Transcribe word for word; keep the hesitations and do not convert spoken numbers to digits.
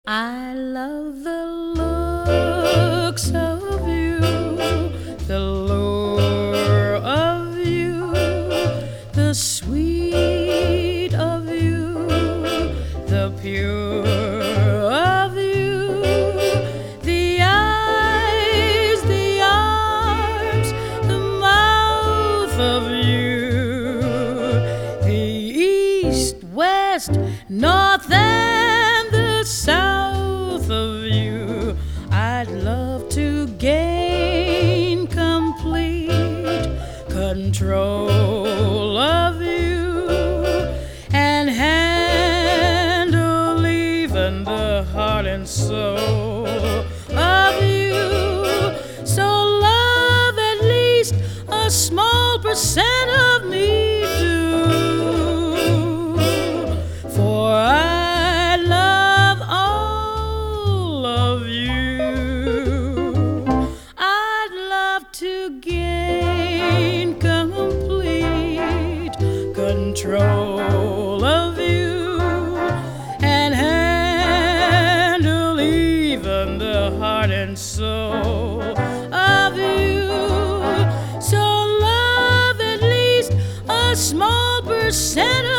I love the looks of you, the lure of you, the sweet of you, the pure of you, the eyes, the arms, the mouth of you, the east, west, north, and the south of you. I'd love to gain complete control of you and handle even the heart and soul of you. So love at least a small percent of me do, for I love all of you. I'd love to gain complete control of you and handle even the heart and soul of you. So love at least a small percent